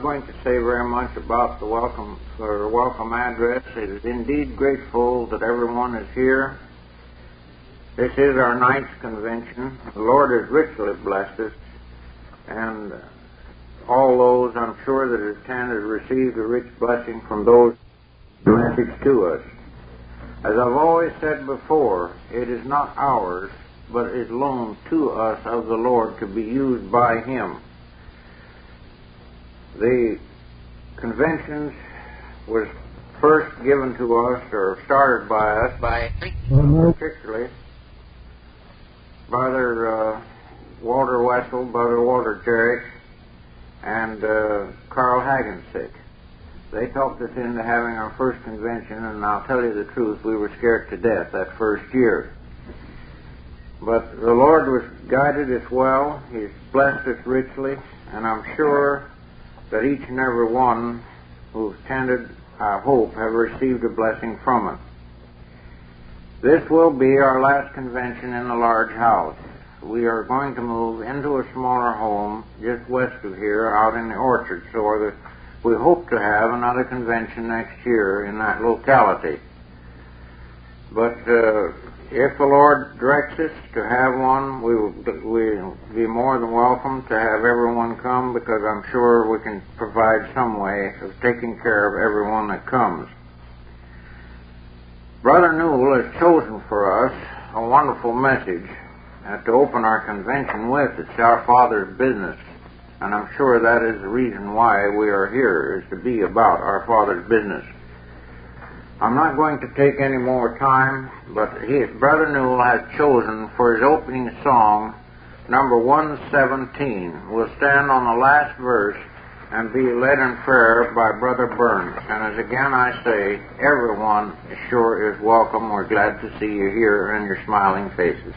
going to say very much about the welcome address. It is indeed grateful that everyone is here. This is our ninth convention. The Lord has richly blessed us, and all those, I'm sure, that attended received a rich blessing from those message to us. As I've always said before, it is not ours, but is loaned to us of the Lord to be used by Him. The conventions was first given to us, or started by us, particularly Brother Walter Wessel, Brother Walter Jerrick, and Carl Hagensick. They talked us into having our first convention, and I'll tell you the truth, we were scared to death that first year. But the Lord was guided us well. He's blessed us richly, and I'm sure that each and every one who attended, I hope, have received a blessing from it. This will be our last convention in the large house. We are going to move into a smaller home just west of here, out in the orchard, so that we hope to have another convention next year in that locality. But if the Lord directs us to have one, we'll be more than welcome to have everyone come, because I'm sure we can provide some way of taking care of everyone that comes. Brother Newell has chosen for us a wonderful message to open our convention with. It's our Father's business, and I'm sure that is the reason why we are here, is to be about our Father's business. I'm not going to take any more time, but Brother Newell has chosen for his opening song, number 117. We'll stand on the last verse and be led in prayer by Brother Burns. And as again I say, everyone sure is welcome. We're glad to see you here and your smiling faces.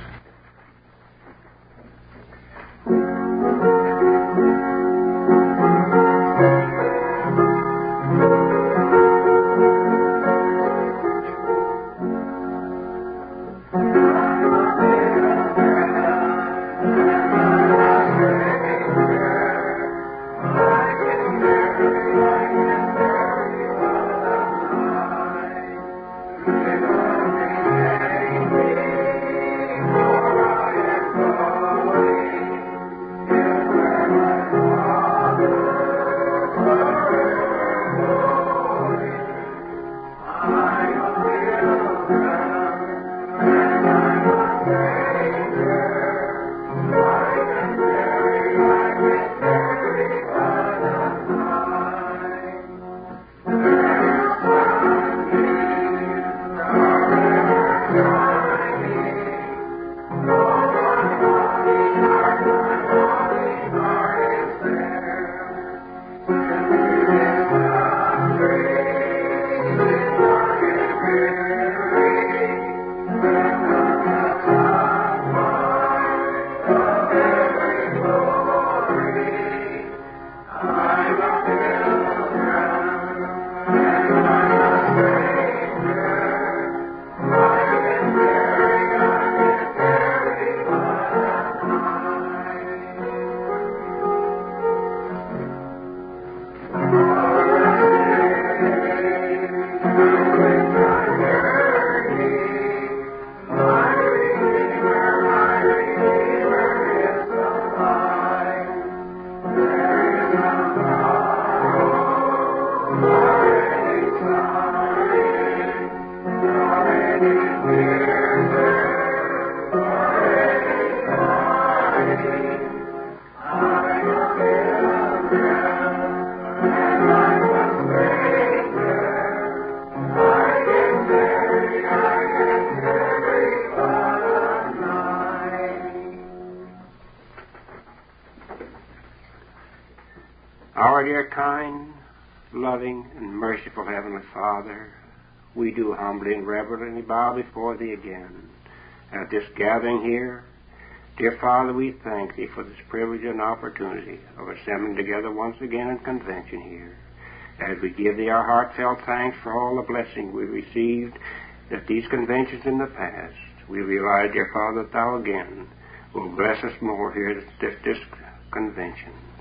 Our dear, kind, loving, and merciful Heavenly Father, we do humbly and reverently bow before Thee again at this gathering here. Dear Father, we thank Thee for this privilege and opportunity of assembling together once again in convention here, as we give Thee our heartfelt thanks for all the blessing we received at these conventions in the past. We realize, dear Father, that Thou again will bless us more here at this convention.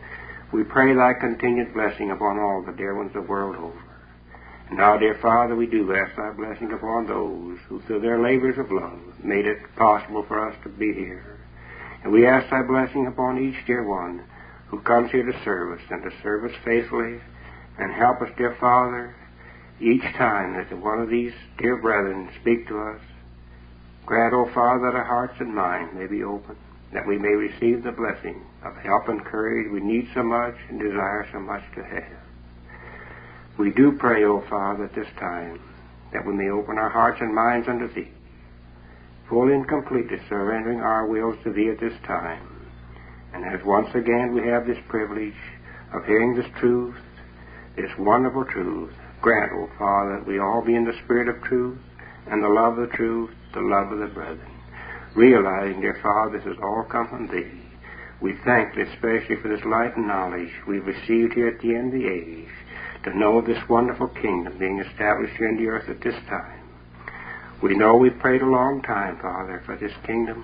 We pray thy continued blessing upon all the dear ones the world over. And now, dear Father, we do ask thy blessing upon those who, through their labors of love, made it possible for us to be here. And we ask thy blessing upon each dear one who comes here to serve us and to serve us faithfully. And help us, dear Father, each time that one of these dear brethren speak to us. Grant, O Father, that our hearts and minds may be open, that we may receive the blessing of help and courage we need so much and desire so much to have. We do pray, O Father, at this time, that we may open our hearts and minds unto Thee, fully and completely surrendering our wills to Thee at this time. And as once again we have this privilege of hearing this truth, this wonderful truth, grant, O Father, that we all be in the spirit of truth and the love of the truth, the love of the brethren. Realizing, dear Father, this has all come from Thee. We thank Thee especially for this light and knowledge we've received here at the end of the age, to know this wonderful kingdom being established here in the earth at this time. We know we've prayed a long time, Father, for this kingdom.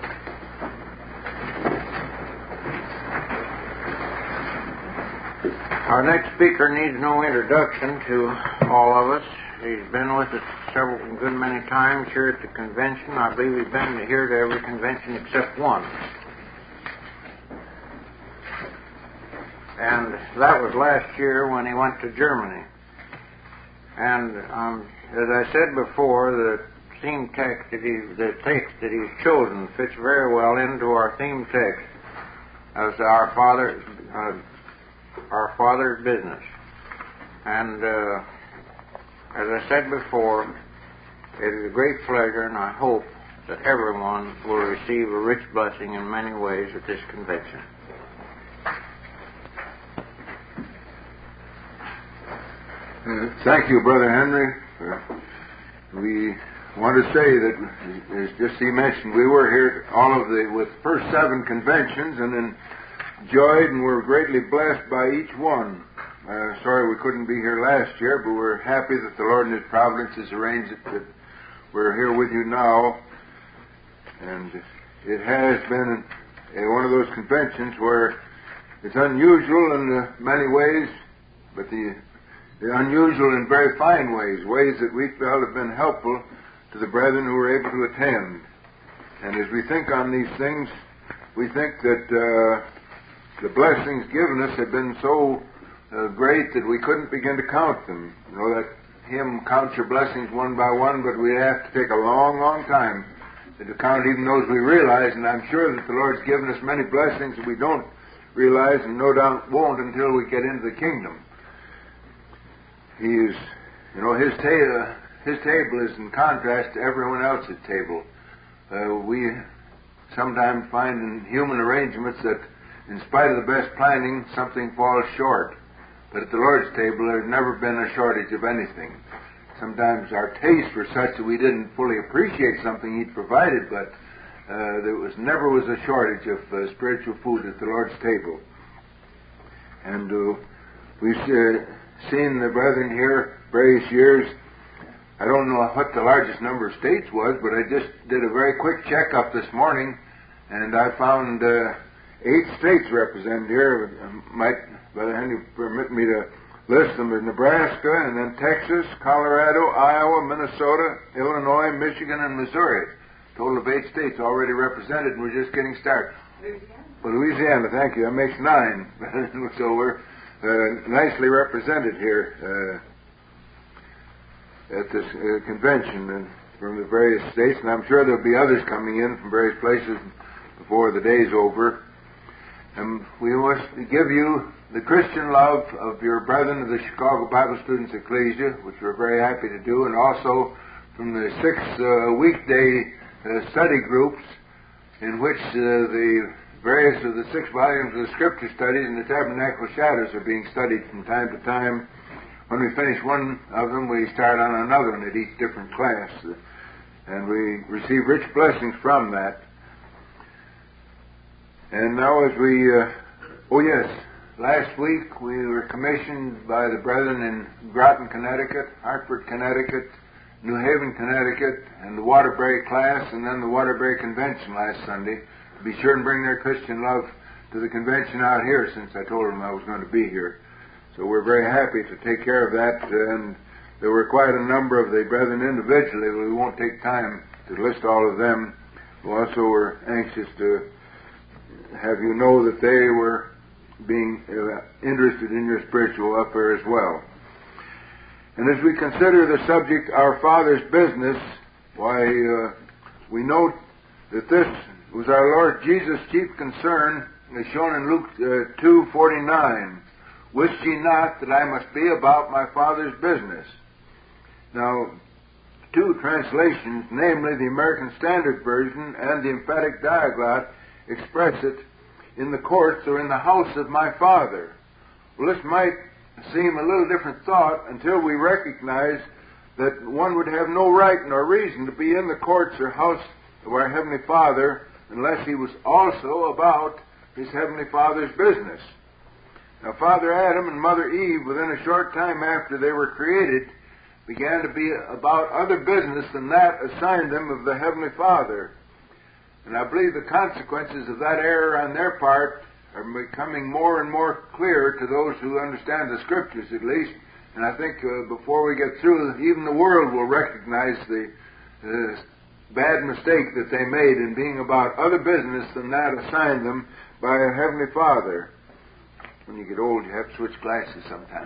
Our next speaker needs no introduction to all of us. He's been with us several good many times here at the convention. I believe he's been here to every convention except one. And that was last year when he went to Germany. And as I said before, the theme text the text that he's chosen fits very well into our theme text as our Father's business. And as I said before, it is a great pleasure, and I hope that everyone will receive a rich blessing in many ways at this convention. Thank you, Brother Henry. We want to say that, as just he mentioned, we were here with the first 7 conventions and enjoyed and were greatly blessed by each one. Sorry we couldn't be here last year, but we're happy that the Lord in His providence has arranged it that we're here with you now. And it has been one of those conventions where it's unusual in many ways, but the unusual in very fine ways that we felt have been helpful to the brethren who were able to attend. And as we think on these things, we think that the blessings given us have been so great that we couldn't begin to count them. You know that hymn, count your blessings one by one, but we'd have to take a long, long time to count even those we realize, and I'm sure that the Lord's given us many blessings that we don't realize and no doubt won't until we get into the kingdom. His table is in contrast to everyone else's table. We sometimes find in human arrangements that in spite of the best planning, something falls short. But at the Lord's table, there's never been a shortage of anything. Sometimes our tastes were such that we didn't fully appreciate something He'd provided, but there never was a shortage of spiritual food at the Lord's table. And we've seen the brethren here various years. I don't know what the largest number of states was, but I just did a very quick checkup this morning, and I found 8 states represented here. Might Brother Henry permit me to list them: as Nebraska, and then Texas, Colorado, Iowa, Minnesota, Illinois, Michigan, and Missouri. Total of 8 states already represented, and we're just getting started. Louisiana, thank you. That makes 9. So we're nicely represented here at this convention from the various states, and I'm sure there'll be others coming in from various places before the day's over. And we must give you the Christian love of your brethren of the Chicago Bible Students Ecclesia, which we're very happy to do, and also from the 6 weekday study groups in which the various of the 6 volumes of the Scripture studies and the Tabernacle Shadows are being studied from time to time. When we finish one of them, we start on another one at each different class. And we receive rich blessings from that. And now as we... last week we were commissioned by the brethren in Groton, Connecticut, Hartford, Connecticut, New Haven, Connecticut, and the Waterbury class, and then the Waterbury Convention last Sunday, to be sure and bring their Christian love to the convention out here since I told them I was going to be here. So we're very happy to take care of that, and there were quite a number of the brethren individually. We won't take time to list all of them. We also were anxious to have you know that they were being interested in your spiritual welfare as well. And as we consider the subject, our Father's business, why, we note that this was our Lord Jesus' chief concern, as shown in Luke 2:49. Wist ye not that I must be about my Father's business? Now, two translations, namely the American Standard Version and the Emphatic Diaglott, express it in the courts or in the house of my Father. Well, this might seem a little different thought until we recognize that one would have no right nor reason to be in the courts or house of our Heavenly Father unless he was also about his Heavenly Father's business. Now, Father Adam and Mother Eve, within a short time after they were created, began to be about other business than that assigned them of the Heavenly Father. And I believe the consequences of that error on their part are becoming more and more clear to those who understand the Scriptures, at least. And I think before we get through, even the world will recognize the bad mistake that they made in being about other business than that assigned them by a Heavenly Father. When you get old, you have to switch glasses sometimes.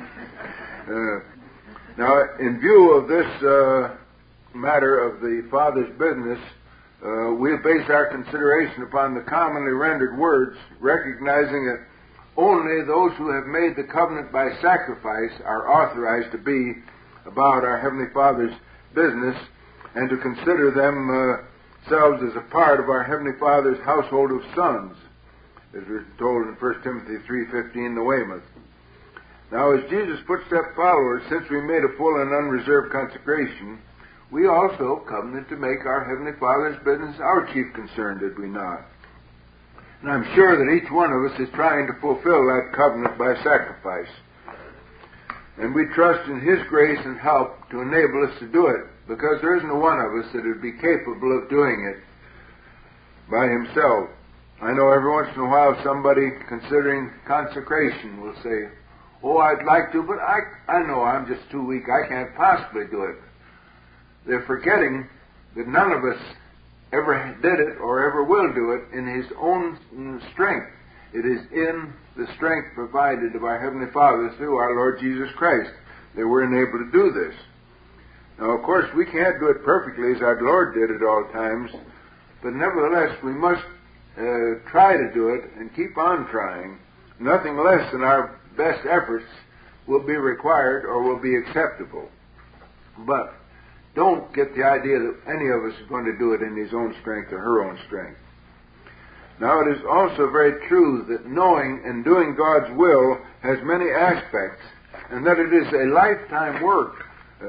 Now, in view of this matter of the Father's business, we base our consideration upon the commonly rendered words, recognizing that only those who have made the covenant by sacrifice are authorized to be about our Heavenly Father's business and to consider themselves as a part of our Heavenly Father's household of sons, as we're told in 1 Timothy 3:15, the Weymouth. Now, as Jesus' footstep followers, since we made a full and unreserved consecration, we also covenant to make our Heavenly Father's business our chief concern, did we not? And I'm sure that each one of us is trying to fulfill that covenant by sacrifice. And we trust in His grace and help to enable us to do it, because there isn't one of us that would be capable of doing it by himself. I know every once in a while somebody considering consecration will say, "Oh, I'd like to, but I know I'm just too weak. I can't possibly do it." They're forgetting that none of us ever did it or ever will do it in his own strength. It is in the strength provided of our Heavenly Father through our Lord Jesus Christ that we're enabled to do this. Now, of course, we can't do it perfectly as our Lord did at all times, but nevertheless, we must try to do it and keep on trying. Nothing less than our best efforts will be required or will be acceptable. But don't get the idea that any of us is going to do it in his own strength or her own strength. Now, it is also very true that knowing and doing God's will has many aspects, and that it is a lifetime work.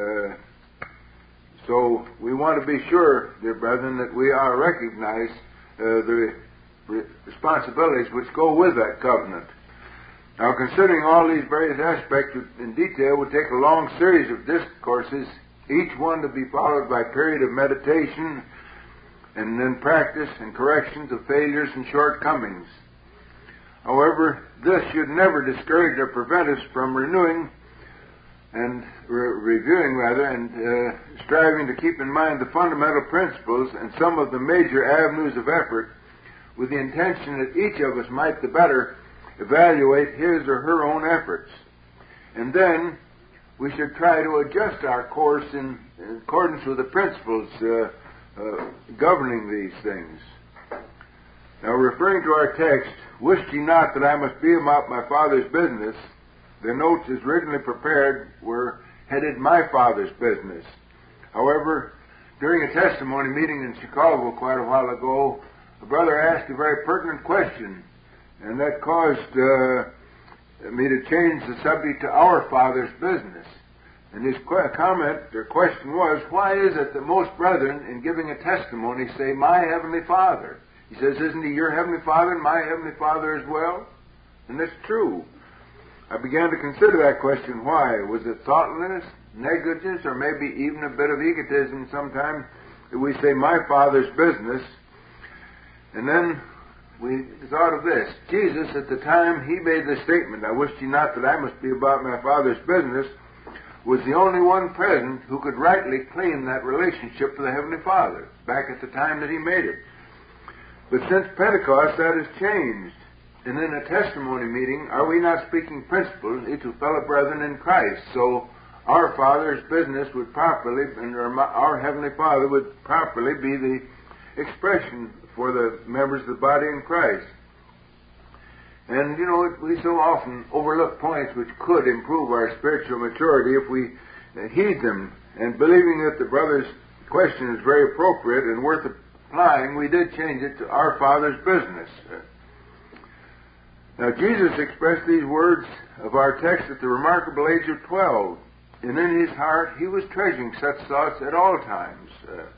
So we want to be sure, dear brethren, that we are recognize the responsibilities which go with that covenant. Now, considering all these various aspects in detail would take a long series of discourses, each one to be followed by a period of meditation and then practice and corrections of failures and shortcomings. However, this should never discourage or prevent us from renewing and reviewing and striving to keep in mind the fundamental principles and some of the major avenues of effort, with the intention that each of us might the better evaluate his or her own efforts. And then we should try to adjust our course in accordance with the principles governing these things. Now, referring to our text, "Wist ye not that I must be about my Father's business?" the notes as originally prepared were headed "My Father's Business." However, during a testimony meeting in Chicago quite a while ago, a brother asked a very pertinent question, and that caused me to change the subject to "Our Father's Business." And his comment or question was, why is it that most brethren, in giving a testimony, say, "My Heavenly Father"? He says, "Isn't He your Heavenly Father and my Heavenly Father as well?" And that's true. I began to consider that question. Why? Was it thoughtlessness, negligence, or maybe even a bit of egotism sometimes that we say, "My Father's business"? And then we thought of this. Jesus, at the time he made the statement, "I wish ye not that I must be about my Father's business," was the only one present who could rightly claim that relationship to the Heavenly Father, back at the time that he made it. But since Pentecost, that has changed. And in a testimony meeting, are we not speaking principally to fellow brethren in Christ? So our Father's business would properly, and our Heavenly Father would properly be the expression for the members of the body in Christ. And, we so often overlook points which could improve our spiritual maturity if we heed them. And believing that the brother's question is very appropriate and worth applying, we did change it to our Father's business. Now, Jesus expressed these words of our text at the remarkable age of 12. And in his heart, he was treasuring such thoughts at all times.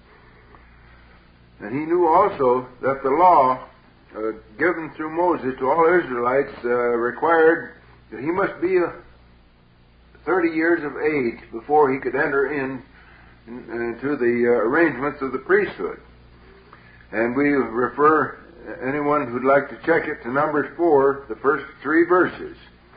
And he knew also that the law given through Moses to all Israelites required that he must be 30 years of age before he could enter into the arrangements of the priesthood. And we refer anyone who'd like to check it to Numbers 4, the first 3 verses.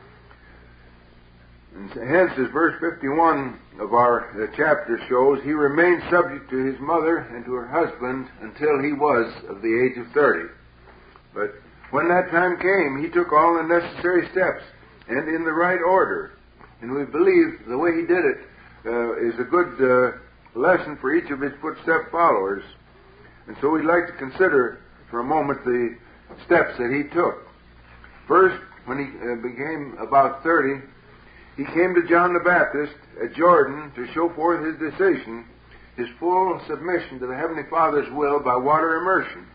And hence, as verse 51 of our chapter shows, he remained subject to his mother and to her husband until he was of the age of 30. But when that time came, he took all the necessary steps, and in the right order. And we believe the way he did it is a good lesson for each of his footstep followers. And so we'd like to consider for a moment the steps that he took. First, when he became about 30, he came to John the Baptist at Jordan to show forth his decision, his full submission to the Heavenly Father's will by water immersion.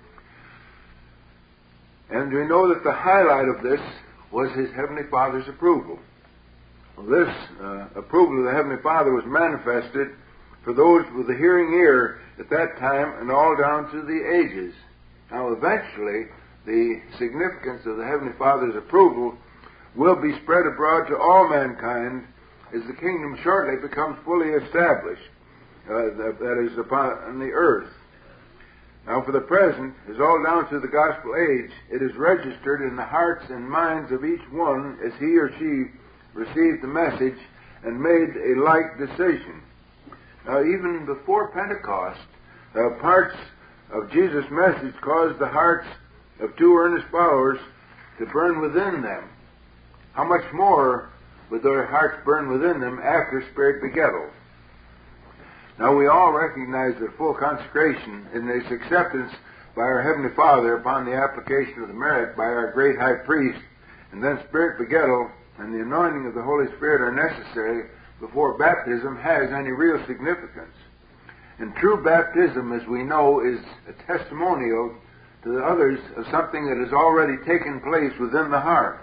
And we know that the highlight of this was his Heavenly Father's approval. This approval of the Heavenly Father was manifested for those with a hearing ear at that time and all down to the ages. Now, eventually, the significance of the Heavenly Father's approval will be spread abroad to all mankind as the kingdom shortly becomes fully established, that is, upon the earth. Now, for the present, as all down to the gospel age, it is registered in the hearts and minds of each one as he or she received the message and made a like decision. Now, even before Pentecost, parts of Jesus' message caused the hearts of 2 earnest followers to burn within them. How much more would their hearts burn within them after Spirit begettal? Now, we all recognize that full consecration in its acceptance by our Heavenly Father upon the application of the merit by our great high priest, and then Spirit begettal and the anointing of the Holy Spirit are necessary before baptism has any real significance. And true baptism, as we know, is a testimonial to the others of something that has already taken place within the heart.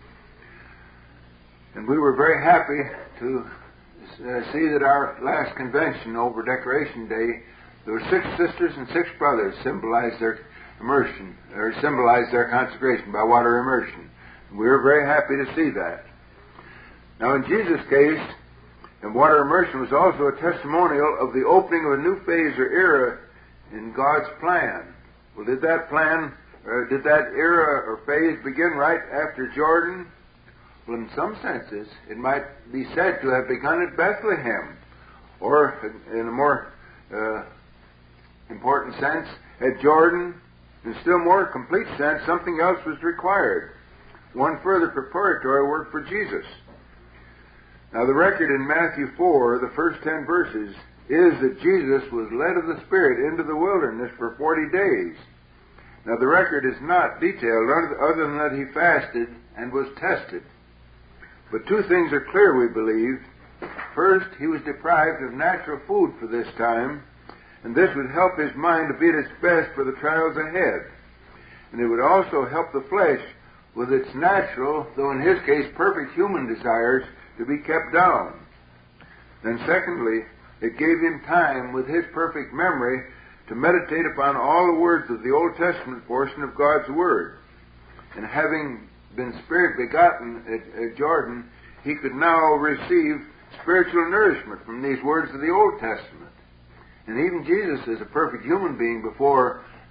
And we were very happy to see that our last convention over Decoration Day, there were 6 sisters and 6 brothers symbolized their immersion, or symbolized their consecration by water immersion. And we were very happy to see that. Now, in Jesus' case, and water immersion was also a testimonial of the opening of a new phase or era in God's plan. Well, did that era or phase begin right after Jordan? Well, in some senses, it might be said to have begun at Bethlehem, or in a more important sense, at Jordan. In a still more complete sense, something else was required. One further preparatory work for Jesus. Now, the record in Matthew 4, the first 10 verses, is that Jesus was led of the Spirit into the wilderness for 40 days. Now, the record is not detailed other than that he fasted and was tested. But 2 things are clear, we believe. First, he was deprived of natural food for this time, and this would help his mind to be at its best for the trials ahead. And it would also help the flesh with its natural, though in his case perfect human desires, to be kept down. Then secondly, it gave him time with his perfect memory to meditate upon all the words of the Old Testament portion of God's Word. And having been Spirit begotten at Jordan, he could now receive spiritual nourishment from these words of the Old Testament. And even Jesus, as a perfect human being before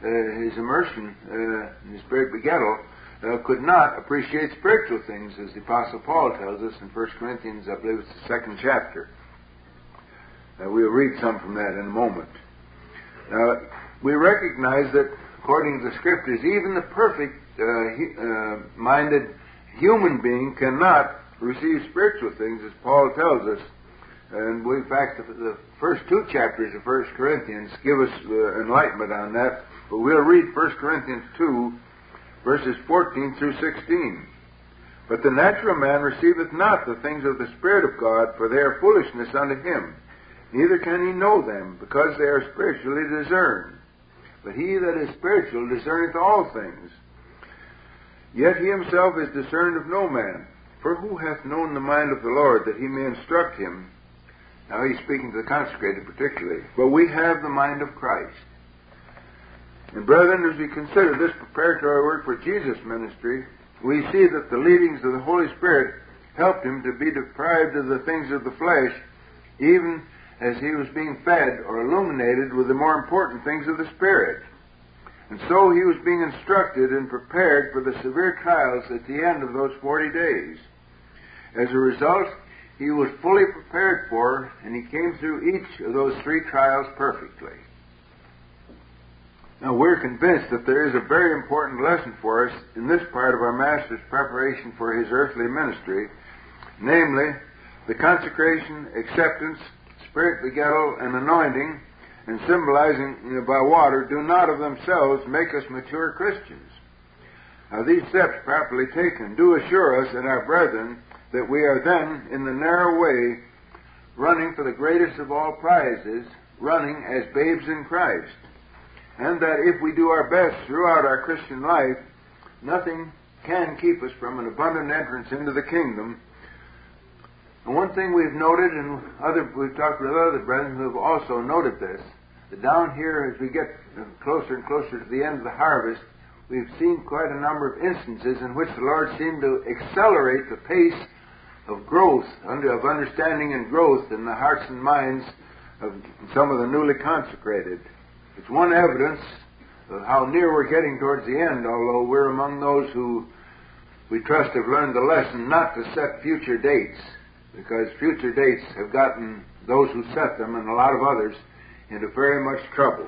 his immersion in his Spirit begettal, could not appreciate spiritual things, as the Apostle Paul tells us in 1 Corinthians, I believe it's the 2nd chapter. We'll read some from that in a moment. Now, we recognize that, according to the Scriptures, even the perfect minded human being cannot receive spiritual things, as Paul tells us. And in fact, the first 2 chapters of 1 Corinthians give us enlightenment on that. But we'll read 1 Corinthians 2, verses 14 through 16. But the natural man receiveth not the things of the Spirit of God, for they are foolishness unto him. Neither can he know them, because they are spiritually discerned. But he that is spiritual discerneth all things. Yet he himself is discerned of no man. For who hath known the mind of the Lord, that he may instruct him? Now he's speaking to the consecrated particularly. But we have the mind of Christ. And brethren, as we consider this preparatory work for Jesus' ministry, we see that the leadings of the Holy Spirit helped him to be deprived of the things of the flesh, even as he was being fed or illuminated with the more important things of the Spirit. And so he was being instructed and prepared for the severe trials at the end of those 40 days. As a result, he was fully prepared for, and he came through each of those 3 trials perfectly. Now, we're convinced that there is a very important lesson for us in this part of our Master's preparation for his earthly ministry, namely, the consecration, acceptance, Spirit begettal, and anointing, and symbolizing by water, do not of themselves make us mature Christians. Now, these steps properly taken do assure us and our brethren that we are then in the narrow way, running for the greatest of all prizes, running as babes in Christ. And that if we do our best throughout our Christian life, nothing can keep us from an abundant entrance into the kingdom. And one thing we've noted, and we've talked with other brethren who have also noted this, that down here as we get closer and closer to the end of the harvest, we've seen quite a number of instances in which the Lord seemed to accelerate the pace of growth, of understanding and growth in the hearts and minds of some of the newly consecrated. It's one evidence of how near we're getting towards the end, although we're among those who we trust have learned the lesson not to set future dates, because future dates have gotten those who set them, and a lot of others, into very much trouble.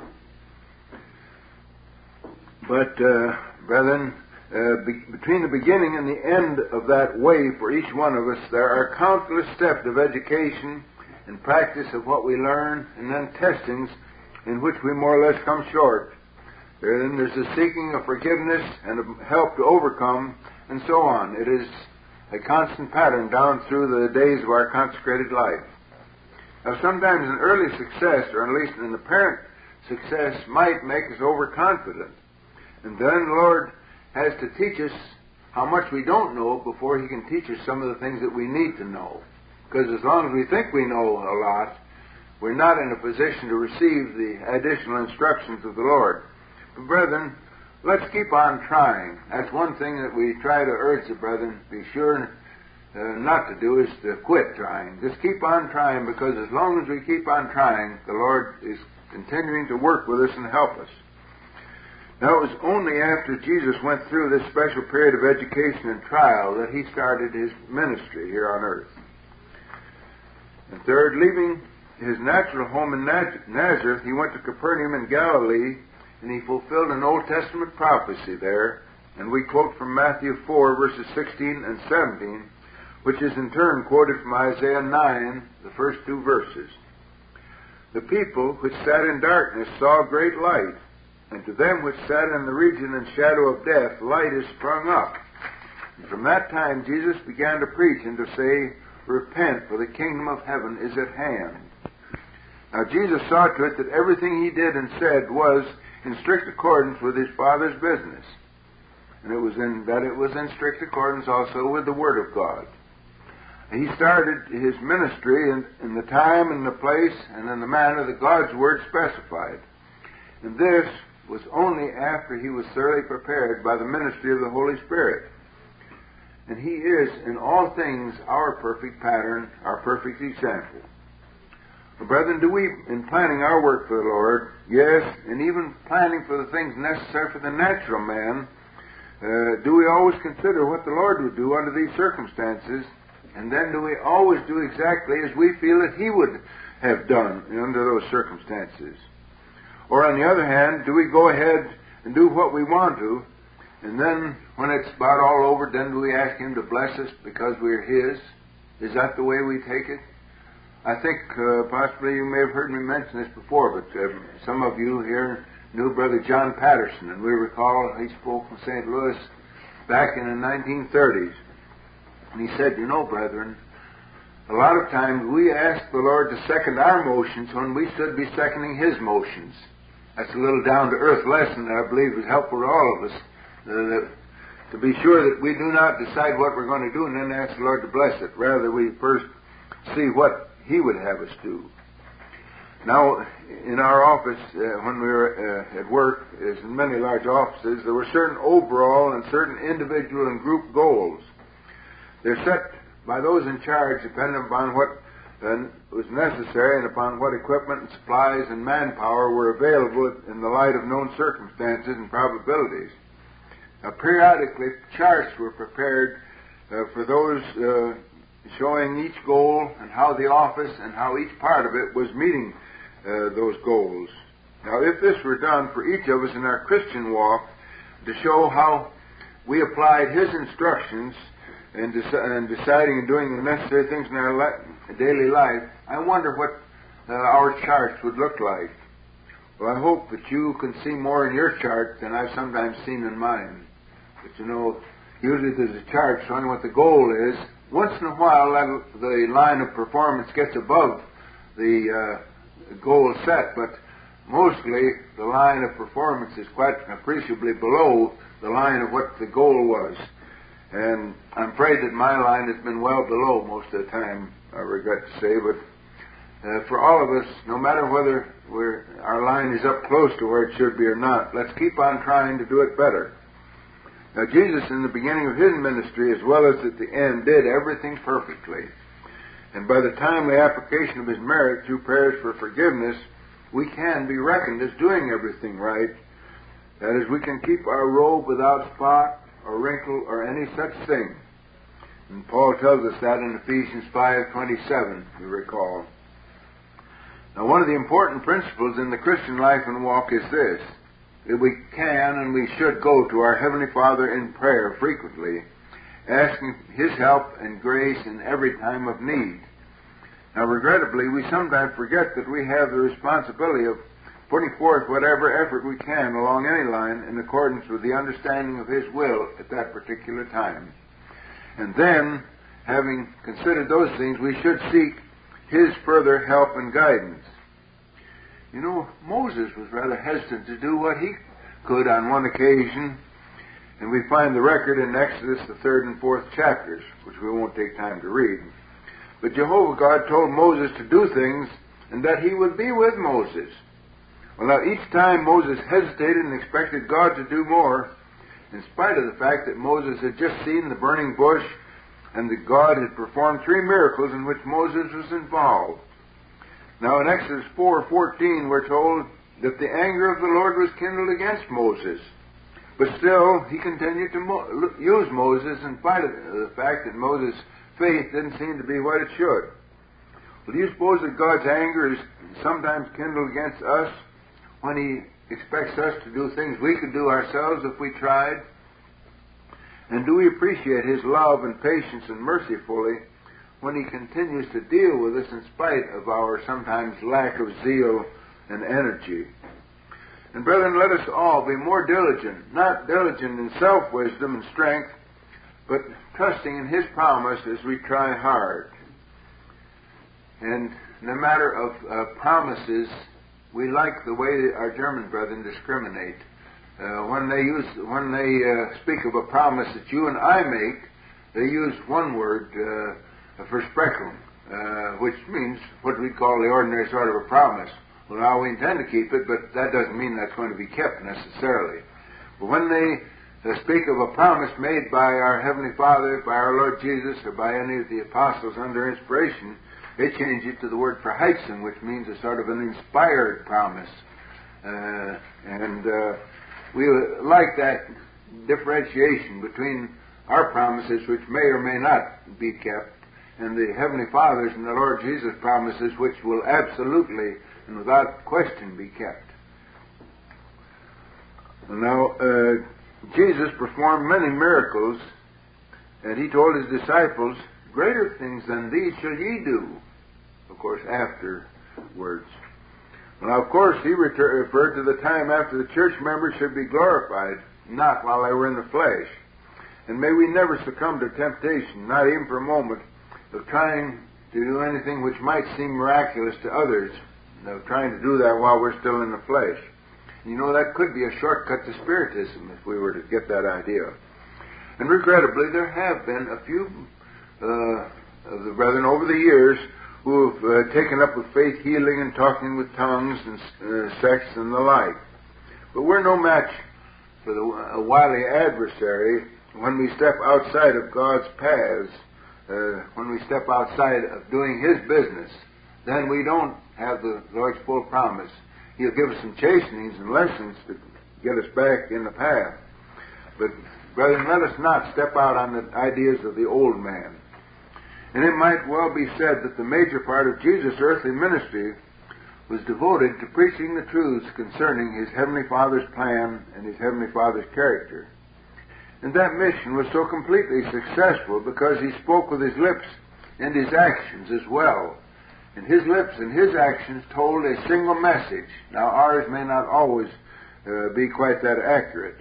But, brethren, between the beginning and the end of that way for each one of us, there are countless steps of education and practice of what we learn, and then testings in which we more or less come short. Then there's a seeking of forgiveness and of help to overcome, and so on. It is a constant pattern down through the days of our consecrated life. Now, sometimes an early success, or at least an apparent success, might make us overconfident. And then the Lord has to teach us how much we don't know before He can teach us some of the things that we need to know. Because as long as we think we know a lot, we're not in a position to receive the additional instructions of the Lord. But brethren, let's keep on trying. That's one thing that we try to urge the brethren be sure not to do, is to quit trying. Just keep on trying, because as long as we keep on trying, the Lord is continuing to work with us and help us. Now, it was only after Jesus went through this special period of education and trial that He started His ministry here on earth. And third, leaving His natural home in Nazareth, He went to Capernaum in Galilee, and He fulfilled an Old Testament prophecy there. And we quote from Matthew 4, verses 16 and 17, which is in turn quoted from Isaiah 9, the first 2 verses. The people which sat in darkness saw great light, and to them which sat in the region and shadow of death, light is sprung up. And from that time Jesus began to preach and to say, Repent, for the kingdom of heaven is at hand. Now Jesus saw to it that everything He did and said was in strict accordance with His Father's business. And it was in strict accordance also with the Word of God. He started His ministry in the time and the place and in the manner that God's Word specified. And this was only after He was thoroughly prepared by the ministry of the Holy Spirit. And He is, in all things, our perfect pattern, our perfect example. Brethren, do we, in planning our work for the Lord, yes, and even planning for the things necessary for the natural man, do we always consider what the Lord would do under these circumstances, and then do we always do exactly as we feel that He would have done under those circumstances? Or on the other hand, do we go ahead and do what we want to, and then when it's about all over, then do we ask Him to bless us because we're His? Is that the way we take it? I think possibly you may have heard me mention this before, but some of you here knew Brother John Patterson, and we recall he spoke from St. Louis back in the 1930s. And he said, you know, brethren, a lot of times we ask the Lord to second our motions when we should be seconding His motions. That's a little down-to-earth lesson that I believe is helpful to all of us, to be sure that we do not decide what we're going to do and then ask the Lord to bless it. Rather, we first see what He would have us do. Now, in our office, when we were at work, as in many large offices, there were certain overall and certain individual and group goals. They're set by those in charge depending upon what was necessary and upon what equipment and supplies and manpower were available in the light of known circumstances and probabilities. Now, periodically, charts were prepared for those showing each goal and how the office and how each part of it was meeting those goals. Now, if this were done for each of us in our Christian walk to show how we applied His instructions in deciding and doing the necessary things in our daily life, I wonder what our charts would look like. Well, I hope that you can see more in your chart than I've sometimes seen in mine. But you know, usually there's a chart showing what the goal is. Once in a while, the line of performance gets above the goal set, but mostly the line of performance is quite appreciably below the line of what the goal was. And I'm afraid that my line has been well below most of the time, I regret to say, but for all of us, no matter whether our line is up close to where it should be or not, let's keep on trying to do it better. Now, Jesus, in the beginning of His ministry, as well as at the end, did everything perfectly. And by the timely application of His merit through prayers for forgiveness, we can be reckoned as doing everything right. That is, we can keep our robe without spot or wrinkle or any such thing. And Paul tells us that in Ephesians 5:27, you recall. Now, one of the important principles in the Christian life and walk is this, that we can and we should go to our Heavenly Father in prayer frequently, asking His help and grace in every time of need. Now, regrettably, we sometimes forget that we have the responsibility of putting forth whatever effort we can along any line in accordance with the understanding of His will at that particular time. And then, having considered those things, we should seek His further help and guidance. You know, Moses was rather hesitant to do what he could on one occasion, and we find the record in Exodus, the 3rd and 4th chapters, which we won't take time to read. But Jehovah God told Moses to do things and that He would be with Moses. Well, now, each time Moses hesitated and expected God to do more, in spite of the fact that Moses had just seen the burning bush and that God had performed 3 miracles in which Moses was involved. Now, in Exodus 4:14, we're told that the anger of the Lord was kindled against Moses. But still, He continued to use Moses in spite of the fact that Moses' faith didn't seem to be what it should. Well, do you suppose that God's anger is sometimes kindled against us when He expects us to do things we could do ourselves if we tried? And do we appreciate His love and patience and mercy fully when He continues to deal with us in spite of our sometimes lack of zeal and energy? And brethren, let us all be more diligent, not diligent in self-wisdom and strength, but trusting in His promise as we try hard. And in the matter of promises, we like the way our German brethren discriminate. When they speak of a promise that you and I make, they use one word, versprechung, which means what we call the ordinary sort of a promise. Well, now we intend to keep it, but that doesn't mean that's going to be kept necessarily. But when they speak of a promise made by our Heavenly Father, by our Lord Jesus, or by any of the apostles under inspiration, They changed it to the word verheißen, which means a sort of an inspired promise. We like that differentiation between our promises, which may or may not be kept, and the Heavenly Father's and the Lord Jesus' promises, which will absolutely and without question be kept. Now, Jesus performed many miracles, and he told his disciples, "Greater things than these shall ye do," of course, afterwards. Now, of course, he referred to the time after the church members should be glorified, not while they were in the flesh. And may we never succumb to temptation, not even for a moment, of trying to do anything which might seem miraculous to others, of trying to do that while we're still in the flesh. You know, that could be a shortcut to Spiritism if we were to get that idea. And regrettably, there have been a few of the brethren over the years who have taken up with faith healing and talking with tongues and sex and the like. But we're no match for a wily adversary when we step outside of God's paths, when we step outside of doing His business. Then we don't have the Lord's full promise. He'll give us some chastenings and lessons to get us back in the path. But, brethren, let us not step out on the ideas of the old man. And it might well be said that the major part of Jesus' earthly ministry was devoted to preaching the truths concerning His Heavenly Father's plan and His Heavenly Father's character. And that mission was so completely successful because He spoke with His lips and His actions as well. And His lips and His actions told a single message. Now, ours may not always be quite that accurate.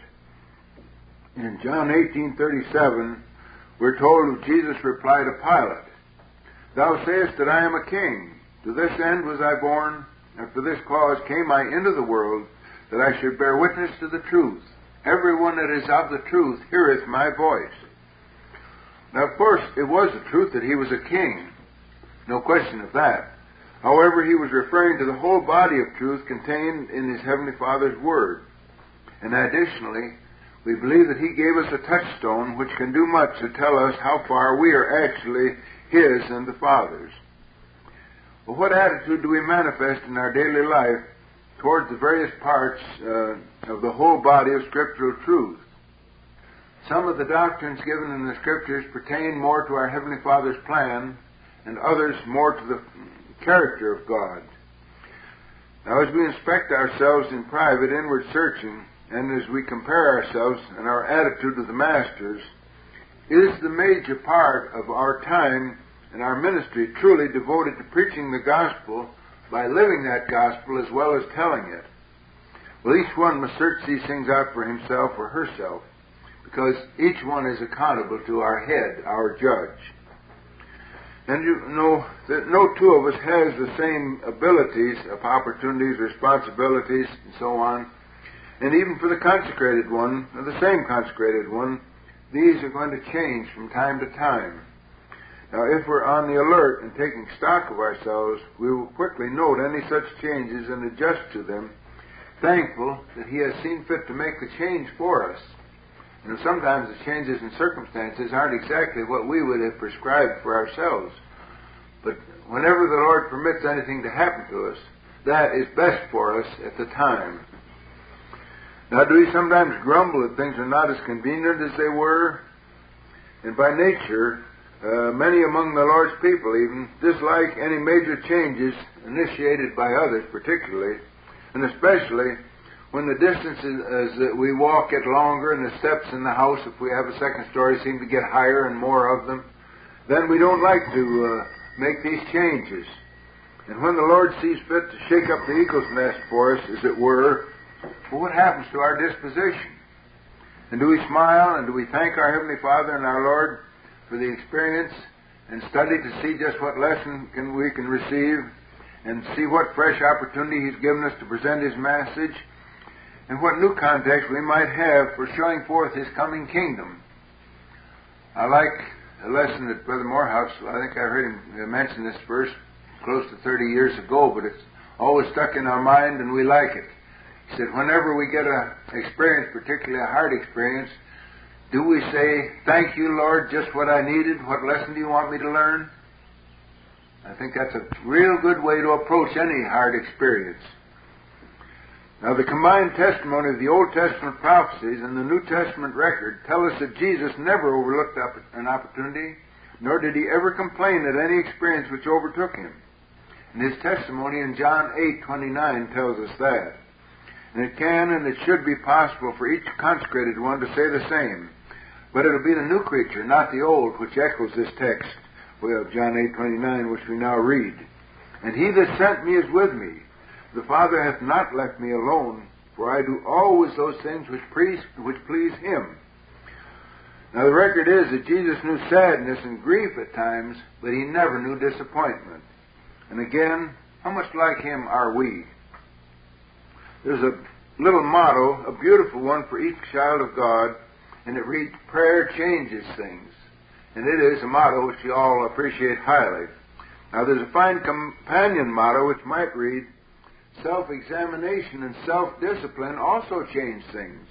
In John 18:37, we're told of Jesus' reply to Pilate, "Thou sayest that I am a king. To this end was I born, and for this cause came I into the world, that I should bear witness to the truth. Everyone that is of the truth heareth my voice." Now, of course, it was the truth that he was a king. No question of that. However, he was referring to the whole body of truth contained in his Heavenly Father's Word. And additionally, we believe that He gave us a touchstone which can do much to tell us how far we are actually His and the Father's. Well, what attitude do we manifest in our daily life towards the various parts of the whole body of scriptural truth? Some of the doctrines given in the Scriptures pertain more to our Heavenly Father's plan, and others more to the character of God. Now, as we inspect ourselves in private inward searching, and as we compare ourselves and our attitude to the Masters, is the major part of our time and our ministry truly devoted to preaching the gospel by living that gospel as well as telling it? Well, each one must search these things out for himself or herself, because each one is accountable to our head, our judge. And you know that no two of us has the same abilities, opportunities, responsibilities, and so on. And even for the consecrated one, or the same consecrated one, these are going to change from time to time. Now, if we're on the alert and taking stock of ourselves, we will quickly note any such changes and adjust to them, thankful that He has seen fit to make the change for us. And sometimes the changes in circumstances aren't exactly what we would have prescribed for ourselves. But whenever the Lord permits anything to happen to us, that is best for us at the time. Now, do we sometimes grumble that things are not as convenient as they were? And by nature, many among the Lord's people even dislike any major changes initiated by others particularly, and especially when the distances that we walk get longer and the steps in the house, if we have a second story, seem to get higher and more of them, then we don't like to make these changes. And when the Lord sees fit to shake up the eagle's nest for us, as it were, well, what happens to our disposition? And do we smile and do we thank our Heavenly Father and our Lord for the experience and study to see just what lesson we can receive and see what fresh opportunity He's given us to present His message and what new context we might have for showing forth His coming kingdom? I like a lesson that Brother Morehouse, I think I heard him mention this verse close to 30 years ago, but it's always stuck in our mind and we like it. He said, whenever we get an experience, particularly a hard experience, do we say, "Thank you, Lord, just what I needed? What lesson do you want me to learn?" I think that's a real good way to approach any hard experience. Now, the combined testimony of the Old Testament prophecies and the New Testament record tell us that Jesus never overlooked an opportunity, nor did he ever complain at any experience which overtook him. And his testimony in John 8:29 tells us that. And it can and it should be possible for each consecrated one to say the same. But it'll be the new creature, not the old, which echoes this text of John 8:29, which we now read. And he that sent me is with me. The Father hath not left me alone, for I do always those things which please him. Now, the record is that Jesus knew sadness and grief at times, but he never knew disappointment. And again, how much like him are we? There's a little motto, a beautiful one for each child of God, and it reads, "Prayer changes things." And it is a motto which you all appreciate highly. Now, there's a fine companion motto which might read, "Self-examination and self-discipline also change things."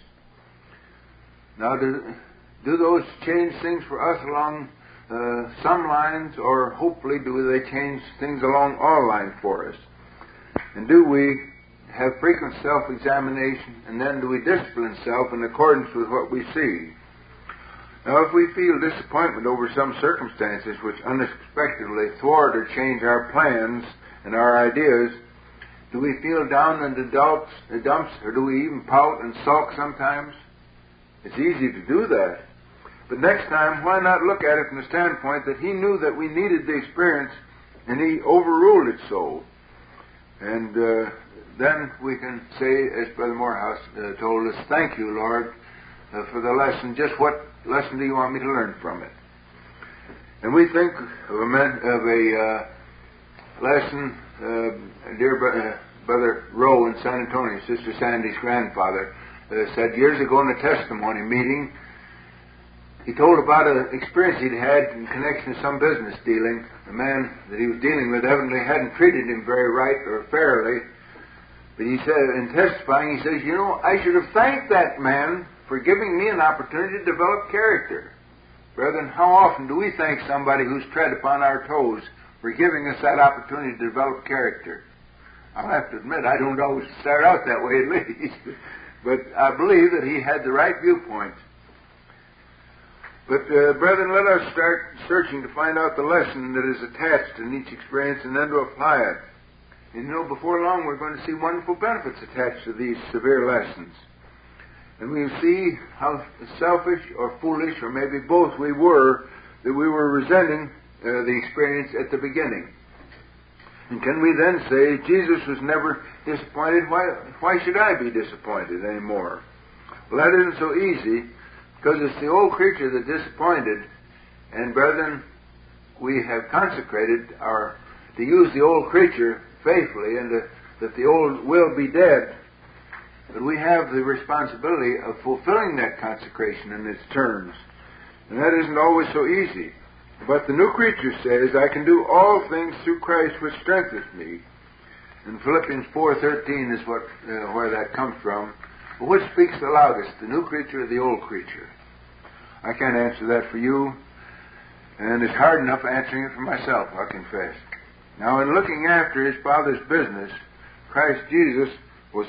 Now, do those change things for us along some lines, or hopefully do they change things along all lines for us? And do we have frequent self-examination, and then do we discipline self in accordance with what we see? Now, if we feel disappointment over some circumstances which unexpectedly thwart or change our plans and our ideas, do we feel down in the dumps, or do we even pout and sulk sometimes? It's easy to do that. But next time, why not look at it from the standpoint that he knew that we needed the experience, and he overruled it so. And then we can say, as Brother Morehouse told us, "Thank you, Lord, for the lesson. Just what lesson do you want me to learn from it?" And we think of a lesson, dear Brother Rowe in San Antonio, Sister Sandy's grandfather, said years ago in a testimony meeting, he told about an experience he'd had in connection to some business dealing. The man that he was dealing with evidently hadn't treated him very right or fairly. But he said, in testifying, he says, "I should have thanked that man for giving me an opportunity to develop character." Brethren, how often do we thank somebody who's tread upon our toes for giving us that opportunity to develop character? I'll have to admit, I don't always start out that way, at least. But I believe that he had the right viewpoint. But, brethren, let us start searching to find out the lesson that is attached in each experience and then to apply it. And before long we're going to see wonderful benefits attached to these severe lessons. And we'll see how selfish or foolish, or maybe both, we were, that we were resenting the experience at the beginning. And can we then say, Jesus was never disappointed, why should I be disappointed anymore? Well, that isn't so easy, because it's the old creature that's disappointed. And brethren, we have consecrated to use the old creature faithfully, and that the old will be dead. But we have the responsibility of fulfilling that consecration in its terms. And that isn't always so easy. But the new creature says, "I can do all things through Christ which strengtheneth me." And Philippians 4:13 is where that comes from. But which speaks the loudest, the new creature or the old creature? I can't answer that for you. And it's hard enough answering it for myself, I'll confess. Now, in looking after his Father's business, Christ Jesus was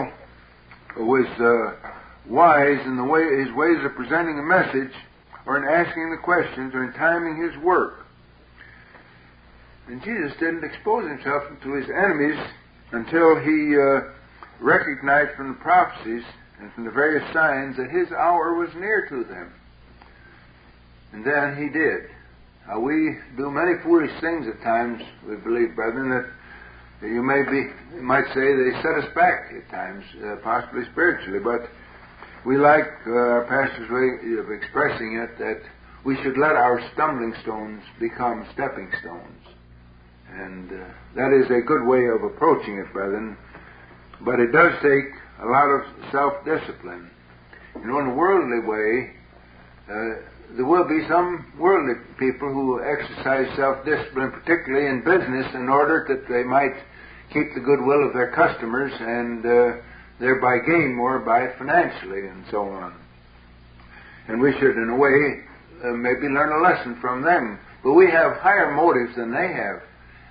wise in his ways of presenting a message, or in asking the questions, or in timing his work. And Jesus didn't expose himself to his enemies until he recognized from the prophecies and from the various signs that his hour was near to them. And then he did. We do many foolish things at times, we believe, brethren, that you might say they set us back at times, possibly spiritually, but we like our pastor's way of expressing it, that we should let our stumbling stones become stepping stones. And that is a good way of approaching it, brethren. But it does take a lot of self-discipline. In a worldly way, there will be some worldly people who exercise self-discipline, particularly in business, in order that they might keep the goodwill of their customers and thereby gain more by it financially and so on. And we should, in a way, maybe learn a lesson from them. But we have higher motives than they have.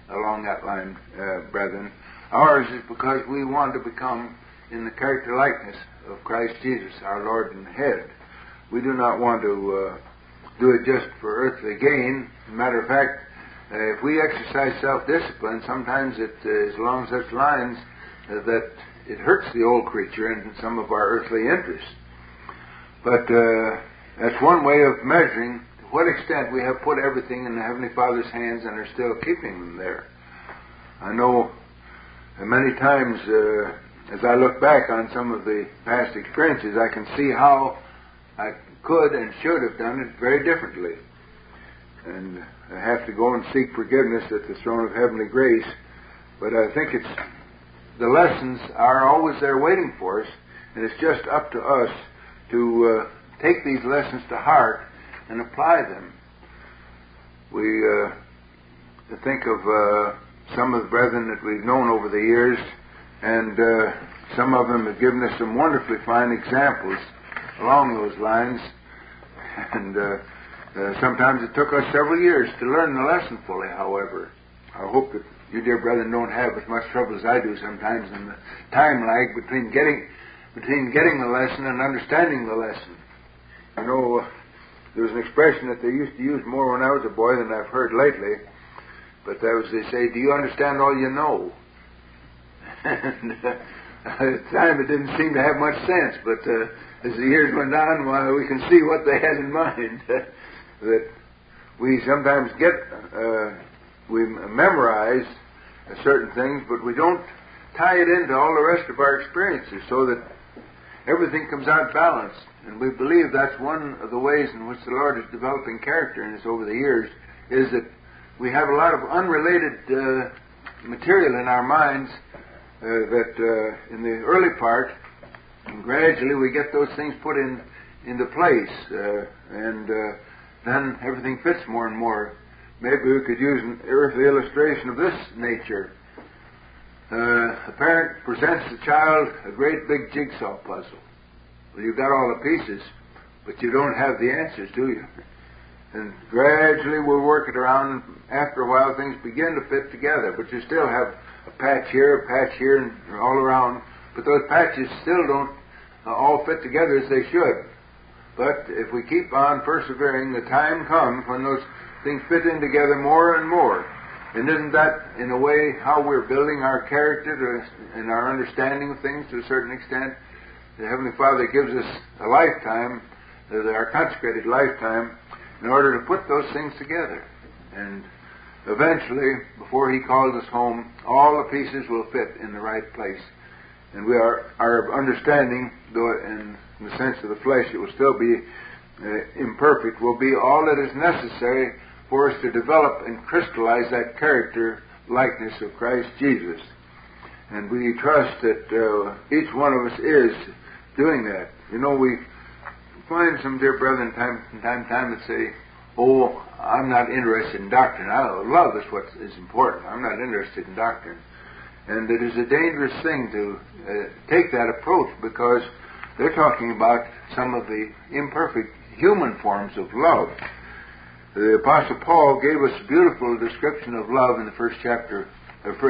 along that line, brethren. Ours is because we want to become in the character likeness of Christ Jesus, our Lord and Head. We do not want to do it just for earthly gain. As a matter of fact, if we exercise self-discipline, sometimes it is along such lines that it hurts the old creature in some of our earthly interests. But that's one way of measuring to what extent we have put everything in the Heavenly Father's hands and are still keeping them there. I know many times as I look back on some of the past experiences, I can see how I could and should have done it very differently. And I have to go and seek forgiveness at the throne of heavenly grace. But I think the lessons are always there waiting for us, and it's just up to us to take these lessons to heart and apply them. We think of some of the brethren that we've known over the years, and some of them have given us some wonderfully fine examples along those lines. And sometimes it took us several years to learn the lesson fully, however. I hope that you, dear brethren, don't have as much trouble as I do sometimes in the time lag between getting the lesson and understanding the lesson. You know, there was an expression that they used to use more when I was a boy than I've heard lately, but that was, they say, do you understand all you know? And at the time it didn't seem to have much sense, but as the years went on, well, we can see what they had in mind. That we sometimes we memorize certain things, but we don't tie it into all the rest of our experiences so that everything comes out balanced. And we believe that's one of the ways in which the Lord is developing character in us over the years, is that we have a lot of unrelated material in our minds that in the early part, and gradually we get those things put into place, and then everything fits more and more. Maybe we could use an earthly illustration of this nature. A parent presents the child a great big jigsaw puzzle. Well, you've got all the pieces, but you don't have the answers, do you? And gradually we'll work it around, and after a while things begin to fit together, but you still have a patch here, and all around, but those patches still don't all fit together as they should. But if we keep on persevering, the time comes when those things fit in together more and more. And isn't that, in a way, how we're building our character and our understanding of things to a certain extent? The Heavenly Father gives us a lifetime, our consecrated lifetime, in order to put those things together. And eventually, before He calls us home, all the pieces will fit in the right place. And our understanding, though in the sense of the flesh it will still be imperfect, will be all that is necessary for us to develop and crystallize that character likeness of Christ Jesus. And we trust that each one of us is doing that. You know, we find some dear brethren from time to time that say, oh, I'm not interested in doctrine. Love is what is important. I'm not interested in doctrine. And it is a dangerous thing to take that approach, because they're talking about some of the imperfect human forms of love. The Apostle Paul gave us a beautiful description of love in the 13th chapter of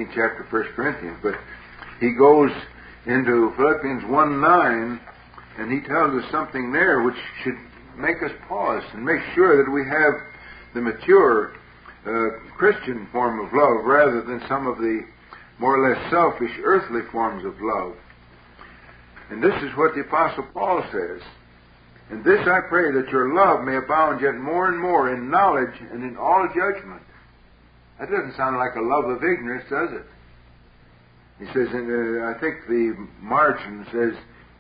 1 Corinthians, but he goes into Philippians 1:9, and he tells us something there which should make us pause and make sure that we have the mature Christian form of love rather than some of the more or less selfish earthly forms of love. And this is what the Apostle Paul says. And this I pray, that your love may abound yet more and more in knowledge and in all judgment. That doesn't sound like a love of ignorance, does it? He says, I think the margin says,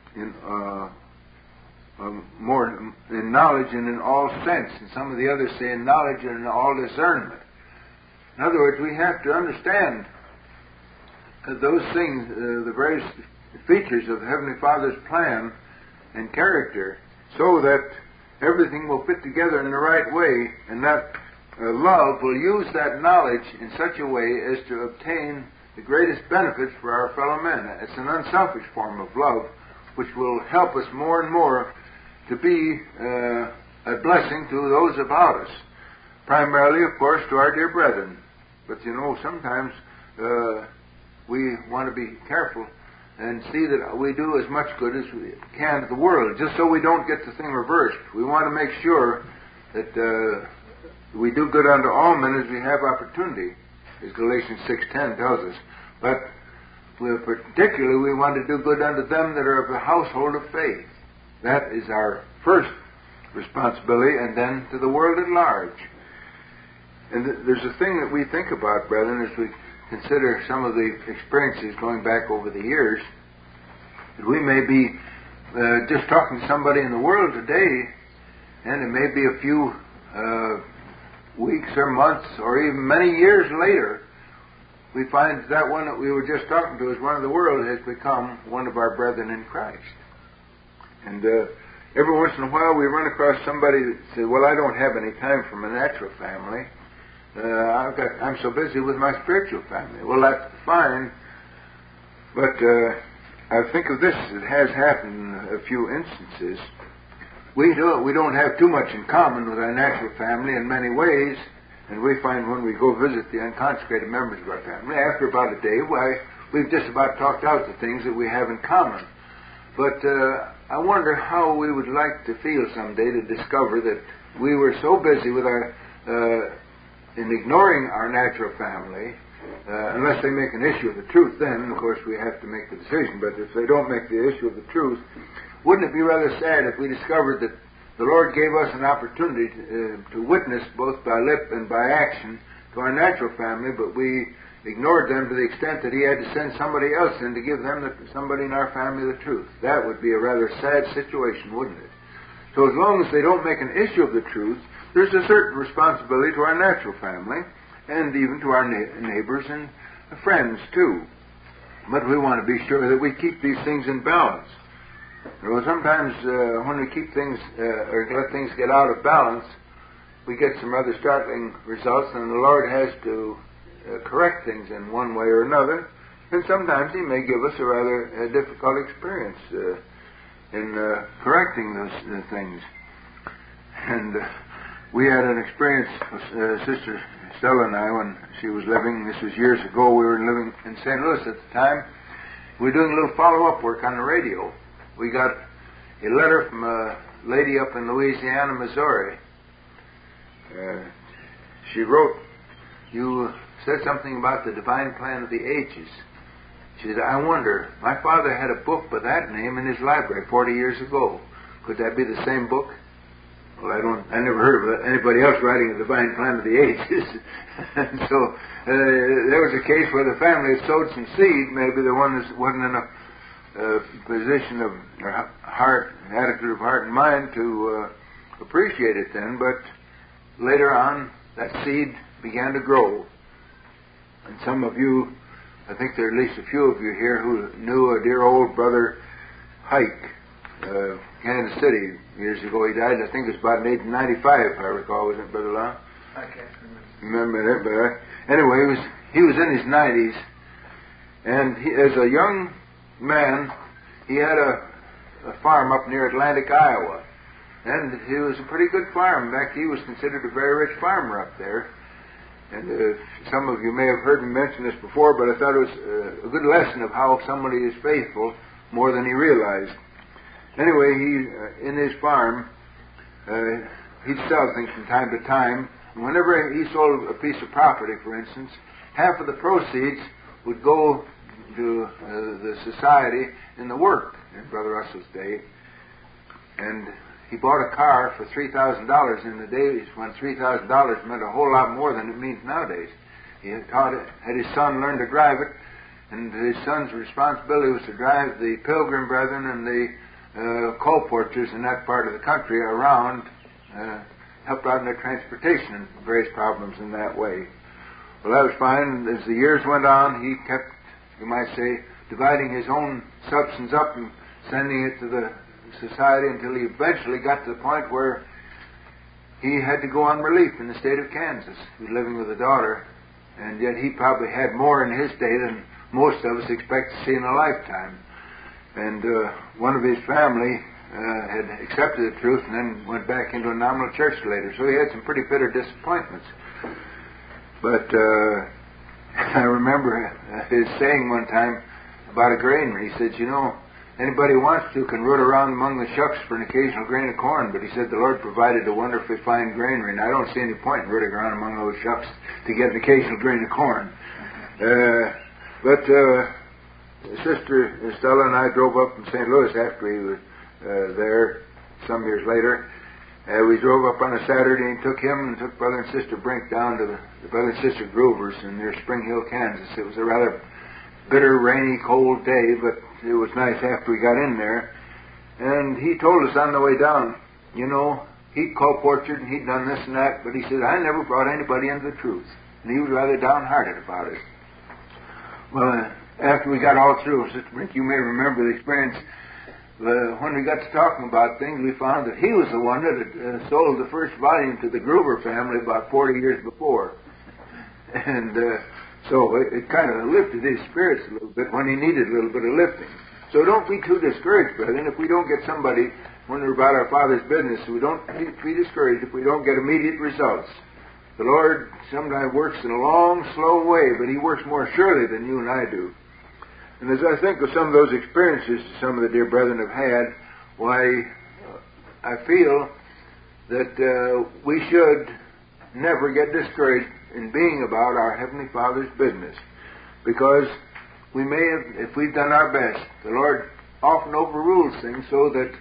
more in knowledge and in all sense. And some of the others say in knowledge and in all discernment. In other words, we have to understand those things, the various features of the Heavenly Father's plan and character, so that everything will fit together in the right way, and that love will use that knowledge in such a way as to obtain the greatest benefits for our fellow men. It's an unselfish form of love which will help us more and more to be a blessing to those about us. Primarily, of course, to our dear brethren. But sometimes we want to be careful and see that we do as much good as we can to the world, just so we don't get the thing reversed. We want to make sure that we do good unto all men as we have opportunity, as Galatians 6:10 tells us. But particularly we want to do good unto them that are of the household of faith. That is our first responsibility, and then to the world at large. And there's a thing that we think about, brethren, as we consider some of the experiences going back over the years, that we may be just talking to somebody in the world today, and it may be a few weeks or months or even many years later, we find that one that we were just talking to as one of the world has become one of our brethren in Christ. And every once in a while we run across somebody that says, well, I don't have any time for my natural family. I'm so busy with my spiritual family. Well, that's fine, but I think of this. It has happened in a few instances. We don't have too much in common with our natural family in many ways, and we find when we go visit the unconsecrated members of our family, after about a day, we've just about talked out the things that we have in common. But I wonder how we would like to feel someday to discover that we were so busy with in ignoring our natural family, unless they make an issue of the truth, then, of course, we have to make the decision. But if they don't make the issue of the truth, wouldn't it be rather sad if we discovered that the Lord gave us an opportunity to witness both by lip and by action to our natural family, but we ignored them to the extent that He had to send somebody else in to give them, somebody in our family, the truth? That would be a rather sad situation, wouldn't it? So as long as they don't make an issue of the truth, there's a certain responsibility to our natural family and even to our neighbors and friends, too. But we want to be sure that we keep these things in balance. Sometimes when we keep things or let things get out of balance, we get some rather startling results, and the Lord has to correct things in one way or another, and sometimes He may give us a rather difficult experience in correcting those things. And we had an experience with Sister Stella and I when she was living. This was years ago. We were living in St. Louis at the time. We were doing a little follow-up work on the radio. We got a letter from a lady up in Louisiana, Missouri. She wrote, you said something about the divine plan of the ages. She said, I wonder, my father had a book by that name in his library 40 years ago. Could that be the same book? Well, I never heard of anybody else writing a divine plan of the ages. And so there was a case where the family had sowed some seed. Maybe the one wasn't in a position of heart, attitude of heart and mind to appreciate it then. But later on, that seed began to grow. And some of you, I think there are at least a few of you here who knew a dear old brother Hike, Kansas City, years ago. He died, I think it was about in 1895, if I recall, wasn't it, Brother Long? I can't remember that, but anyway, he was in his 90s, and as a young man, he had a farm up near Atlantic, Iowa, and it was a pretty good farm. In fact, he was considered a very rich farmer up there. And some of you may have heard me mention this before, but I thought it was a good lesson of how somebody is faithful more than he realized. Anyway, he in his farm, he'd sell things from time to time. And whenever he sold a piece of property, for instance, half of the proceeds would go to the society in the work in Brother Russell's day. And he bought a car for $3,000 in the days when $3,000 meant a whole lot more than it means nowadays. He had his son learn to drive it, and his son's responsibility was to drive the Pilgrim Brethren and the colporteurs in that part of the country around, help out in their transportation and various problems in that way. Well, that was fine. As the years went on, he kept, you might say, dividing his own substance up and sending it to the society until he eventually got to the point where he had to go on relief in the state of Kansas. He was living with a daughter, and yet he probably had more in his day than most of us expect to see in a lifetime. And one of his family had accepted the truth and then went back into a nominal church later. So he had some pretty bitter disappointments. But I remember his saying one time about a granary. He said, anybody who wants to can root around among the shucks for an occasional grain of corn, but he said the Lord provided a wonderfully fine granary, and I don't see any point in rooting around among those shucks to get an occasional grain of corn. But Sister Estella and I drove up from St. Louis after we were there some years later. We drove up on a Saturday and took him and took Brother and Sister Brink down to the Brother and Sister Grovers in near Spring Hill, Kansas. It was a rather bitter, rainy, cold day, but it was nice after we got in there. And he told us on the way down, he'd called Portrait and he'd done this and that, but he said, I never brought anybody into the truth. And he was rather downhearted about it. Well, after we got all through, Sister Brink, you may remember the experience. When we got to talking about things, we found that he was the one that had sold the first volume to the Gruber family about 40 years before. And so it kind of lifted his spirits a little bit when he needed a little bit of lifting. So don't be too discouraged, brethren. If we don't get somebody, when we're about our Father's business, we don't be discouraged if we don't get immediate results. The Lord sometimes works in a long, slow way, but He works more surely than you and I do. And as I think of some of those experiences some of the dear brethren have had, why, I feel that we should never get discouraged in being about our Heavenly Father's business. Because we may have, if we've done our best, the Lord often overrules things so that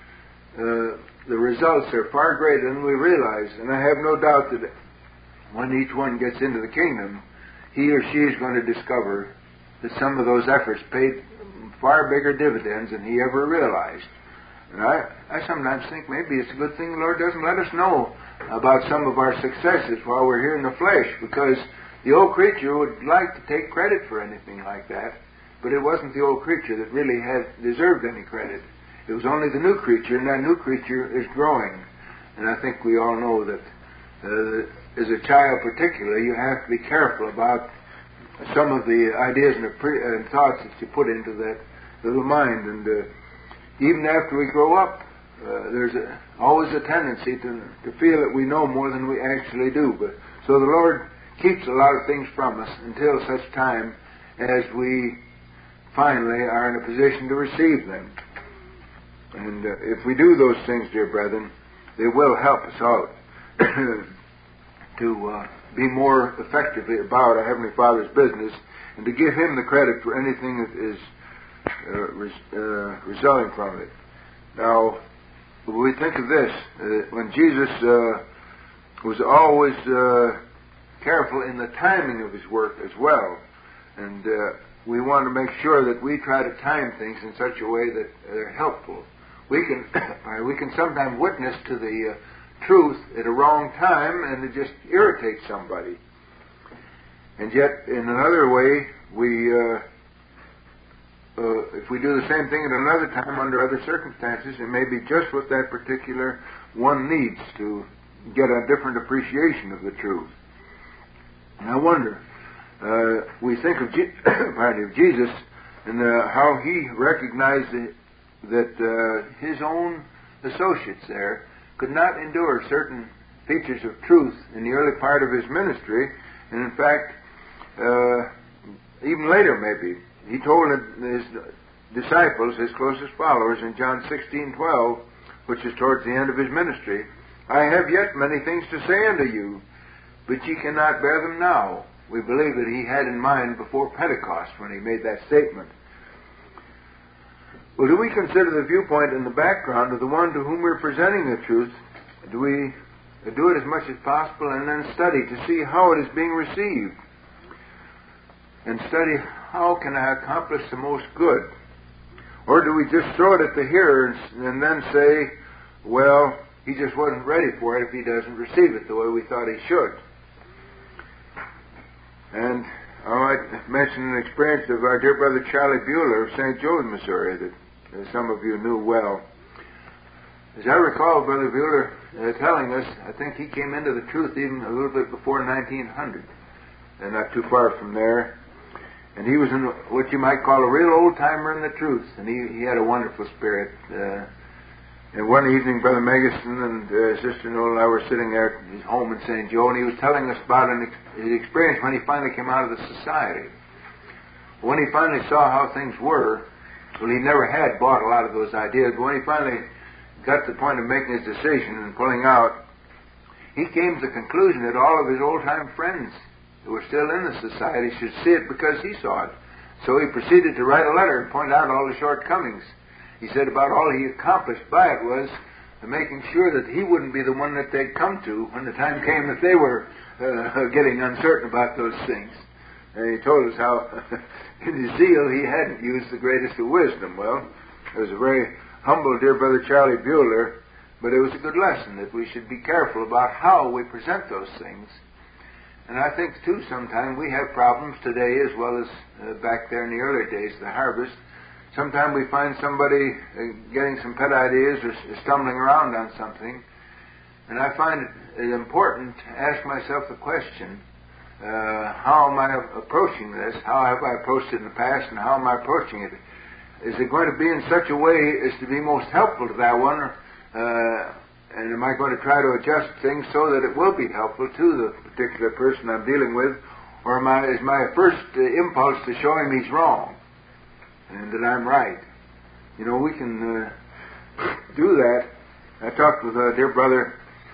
the results are far greater than we realize. And I have no doubt that when each one gets into the kingdom, he or she is going to discover that some of those efforts paid far bigger dividends than he ever realized. And I sometimes think maybe it's a good thing the Lord doesn't let us know about some of our successes while we're here in the flesh, because the old creature would like to take credit for anything like that, but it wasn't the old creature that really had deserved any credit. It was only the new creature, and that new creature is growing. And I think we all know that as a child particularly, you have to be careful about some of the ideas and thoughts that you put into that little mind. And even after we grow up, there's always a tendency to feel that we know more than we actually do. But so the Lord keeps a lot of things from us until such time as we finally are in a position to receive them. And if we do those things, dear brethren, they will help us out to be more effectively about our Heavenly Father's business and to give Him the credit for anything that is resulting from it. Now, we think of this, when Jesus was always careful in the timing of His work as well, and we want to make sure that we try to time things in such a way that they're helpful. We can sometimes witness to the truth at a wrong time, and it just irritates somebody. And yet, in another way, if we do the same thing at another time under other circumstances, it may be just what that particular one needs to get a different appreciation of the truth. And I wonder, we think of Jesus and how He recognized that His own associates there could not endure certain features of truth in the early part of His ministry, and in fact, even later maybe. He told His disciples, His closest followers, in John 16:12, which is towards the end of His ministry, I have yet many things to say unto you, but ye cannot bear them now. We believe that He had in mind before Pentecost when He made that statement. Well, do we consider the viewpoint and the background of the one to whom we're presenting the truth? Do we do it as much as possible and then study to see how it is being received? And study, how can I accomplish the most good? Or do we just throw it at the hearer and then say, well, he just wasn't ready for it if he doesn't receive it the way we thought he should? And I might mention an experience of our dear brother Charlie Bueller of St. Joe, Missouri, that some of you knew well. As I recall Brother Bueller telling us, I think he came into the truth even a little bit before 1900, and not too far from there. And he was in what you might call a real old-timer in the truth, and he had a wonderful spirit. And one evening, Brother Megason and Sister Noel and I were sitting there at his home in St. Joe, and he was telling us about his experience when he finally came out of the society. When he finally saw how things were, well, he never had bought a lot of those ideas, but when he finally got to the point of making his decision and pulling out, he came to the conclusion that all of his old-time friends who were still in the society should see it because he saw it. So he proceeded to write a letter and point out all the shortcomings. He said about all he accomplished by it was making sure that he wouldn't be the one that they'd come to when the time came that they were getting uncertain about those things. And he told us how in his zeal he hadn't used the greatest of wisdom. Well, it was a very humble dear Brother Charlie Bueller, but it was a good lesson that we should be careful about how we present those things. And I think, too, sometimes we have problems today as well as back there in the early days of the harvest. Sometimes we find somebody getting some pet ideas or stumbling around on something, and I find it important to ask myself the question, how am I approaching this? How have I approached it in the past, and how am I approaching it? Is it going to be in such a way as to be most helpful to that one, and am I going to try to adjust things so that it will be helpful to the particular person I'm dealing with, or is my first impulse to show him he's wrong and that I'm right? You know, we can do that. I talked with a dear brother,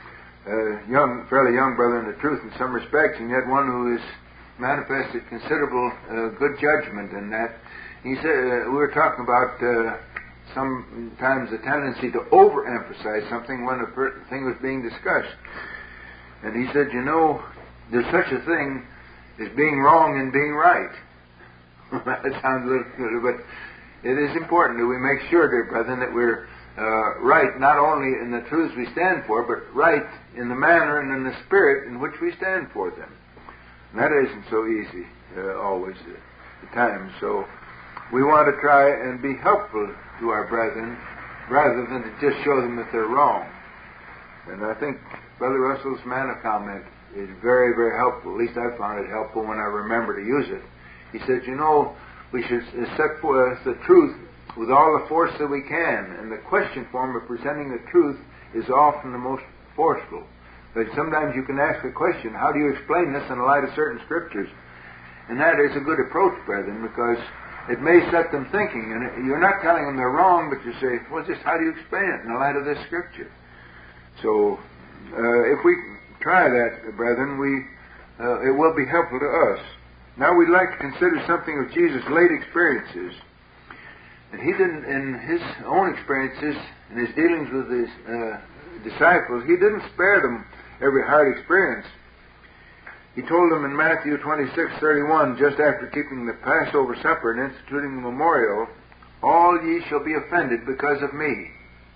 fairly young brother in the truth in some respects, and yet one who has manifested considerable good judgment in that. He said, we were talking about sometimes the tendency to overemphasize something when a thing was being discussed. And he said, you know, there's such a thing as being wrong and being right. That sounds a little, but it is important that we make sure, dear brethren, that we're right not only in the truths we stand for, but right in the manner and in the spirit in which we stand for them. And that isn't so easy always at times. So we want to try and be helpful to our brethren rather than to just show them that they're wrong. And I think Brother Russell's manna comment is very, very helpful. At least I found it helpful when I remember to use it. He said, you know, we should set forth the truth with all the force that we can, and the question form of presenting the truth is often the most forceful. But sometimes you can ask the question, how do you explain this in the light of certain scriptures? And that is a good approach, brethren, because it may set them thinking, and you're not telling them they're wrong, but you say, well, just how do you explain it in the light of this scripture? So, if we try that, brethren, it will be helpful to us. Now we'd like to consider something of Jesus' late experiences. And he didn't, in his own experiences, in his dealings with his disciples, he didn't spare them every hard experience. He told them in Matthew 26:31, just after keeping the Passover supper and instituting the memorial, all ye shall be offended because of me.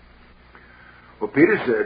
Well, Peter said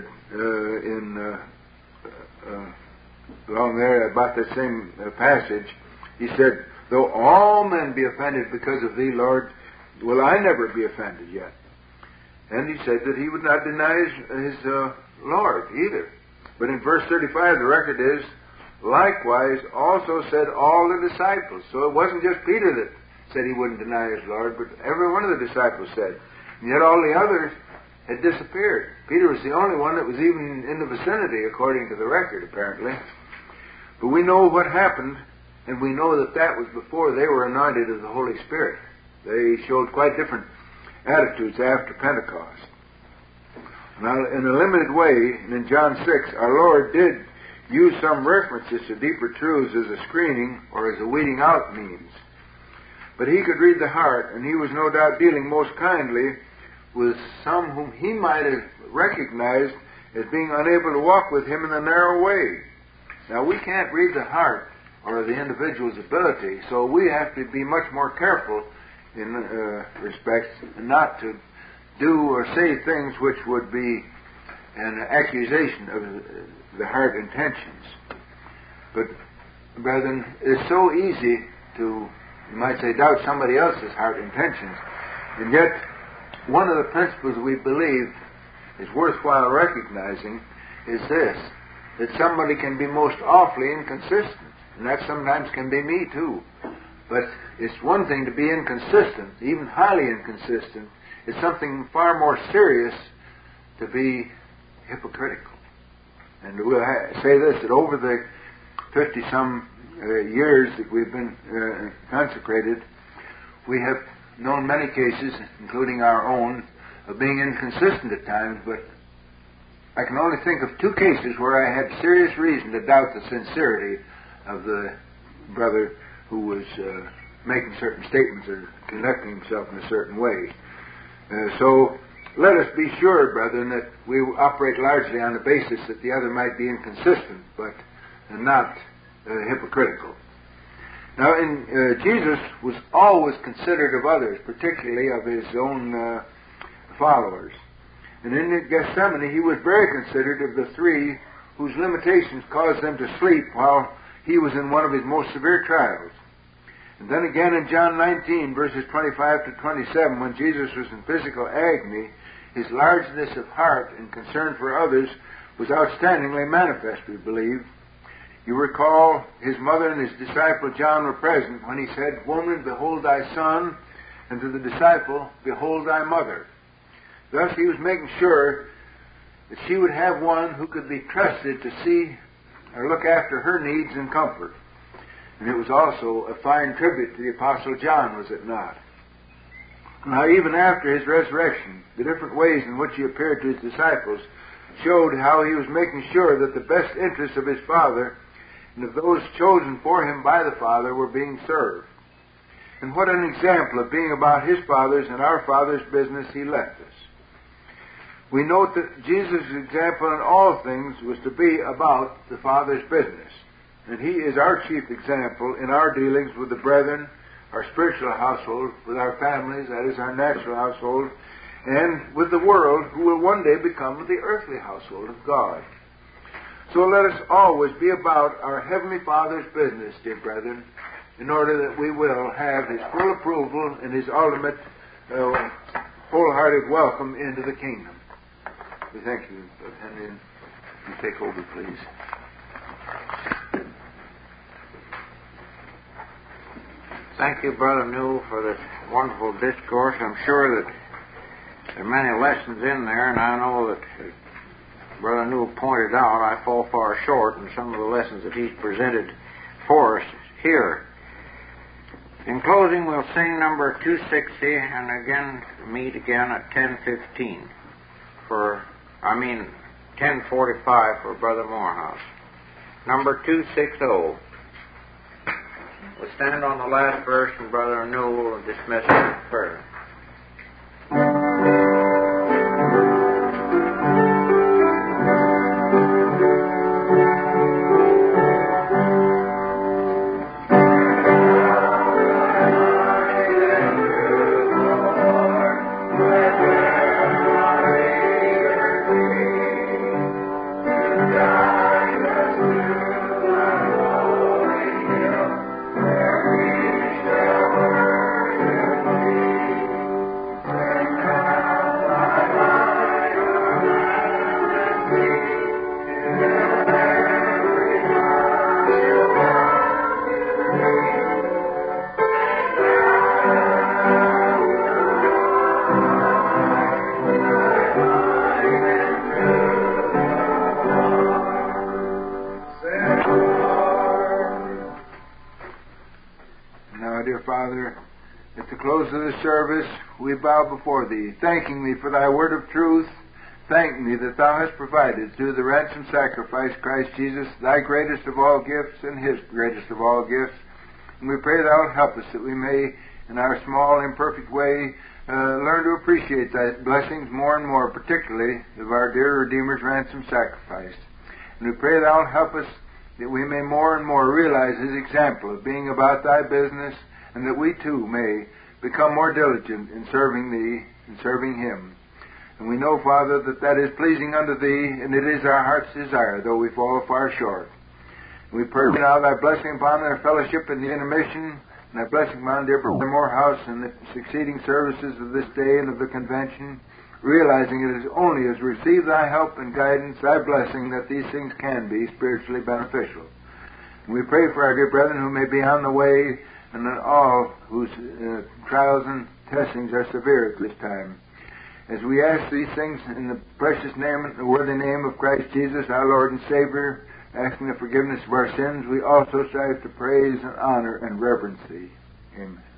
along there about that same passage, he said, though all men be offended because of thee, Lord, will I never be offended yet. And he said that he would not deny his Lord either. But in verse 35, the record is, likewise also said all the disciples. So it wasn't just Peter that said he wouldn't deny his Lord, but every one of the disciples said. And yet all the others had disappeared. Peter was the only one that was even in the vicinity, according to the record, apparently. But we know what happened, and we know that that was before they were anointed of the Holy Spirit. They showed quite different attitudes after Pentecost. Now, in a limited way, in John 6, our Lord did use some references to deeper truths as a screening or as a weeding out means. But he could read the heart, and he was no doubt dealing most kindly with some whom he might have recognized as being unable to walk with him in the narrow way. Now, we can't read the heart or the individual's ability, so we have to be much more careful in respects not to do or say things which would be an accusation of the heart intentions. But, brethren, it's so easy to, you might say, doubt somebody else's heart intentions. And yet, one of the principles we believe is worthwhile recognizing is this, that somebody can be most awfully inconsistent. And that sometimes can be me too. But it's one thing to be inconsistent, even highly inconsistent. It's something far more serious to be hypocritical. And we'll say this, that over the 50-some years that we've been consecrated, we have known many cases, including our own, of being inconsistent at times, but I can only think of 2 cases where I had serious reason to doubt the sincerity of the brother who was making certain statements or conducting himself in a certain way. So let us be sure, brethren, that we operate largely on the basis that the other might be inconsistent, but not hypocritical. Now, Jesus was always considerate of others, particularly of his own followers. And in Gethsemane, he was very considerate of the 3 whose limitations caused them to sleep while he was in one of his most severe trials. And then again in John 19, verses 25 to 27, when Jesus was in physical agony, his largeness of heart and concern for others was outstandingly manifest, we believe. You recall his mother and his disciple John were present when he said, "Woman, behold thy son," and to the disciple, "Behold thy mother." Thus he was making sure that she would have one who could be trusted to see or look after her needs and comfort. And it was also a fine tribute to the Apostle John, was it not? Now, even after his resurrection, the different ways in which he appeared to his disciples showed how he was making sure that the best interests of his Father and of those chosen for him by the Father were being served. And what an example of being about his Father's and our Father's business he left us. We note that Jesus' example in all things was to be about the Father's business. And he is our chief example in our dealings with the brethren, our spiritual household, with our families, that is our natural household, and with the world, who will one day become the earthly household of God. So let us always be about our Heavenly Father's business, dear brethren, in order that we will have his full approval and his ultimate wholehearted welcome into the kingdom. We thank you, Brother Henry, and you take over, please. Thank you, Brother Newell, for this wonderful discourse. I'm sure that there are many lessons in there, and I know that Brother Newell pointed out I fall far short in some of the lessons that he's presented for us here. In closing, we'll sing number 260 and again meet again at 10:15 10:45 for Brother Morehouse. Number 260. We'll stand on the last verse and Brother Newell will dismiss us further. Service, we bow before thee, thanking thee for thy word of truth, thanking thee that thou hast provided through the ransom sacrifice, Christ Jesus, thy greatest of all gifts and his greatest of all gifts. And we pray thou wilt help us that we may, in our small, imperfect way, learn to appreciate thy blessings more and more, particularly of our dear Redeemer's ransom sacrifice. And we pray thou wilt help us that we may more and more realize his example of being about thy business, and that we too may become more diligent in serving thee and serving him. And we know, Father, that that is pleasing unto thee, and it is our heart's desire, though we fall far short. And we pray now thy blessing upon their fellowship in the intermission, and thy blessing upon dear Brother Morehouse and the succeeding services of this day and of the convention, realizing it is only as we receive thy help and guidance, thy blessing, that these things can be spiritually beneficial. And we pray for our dear brethren who may be on the way, and all whose trials and testings are severe at this time. As we ask these things in the precious name and the worthy name of Christ Jesus, our Lord and Savior, asking the forgiveness of our sins, we also strive to praise and honor and reverence Thee. Amen.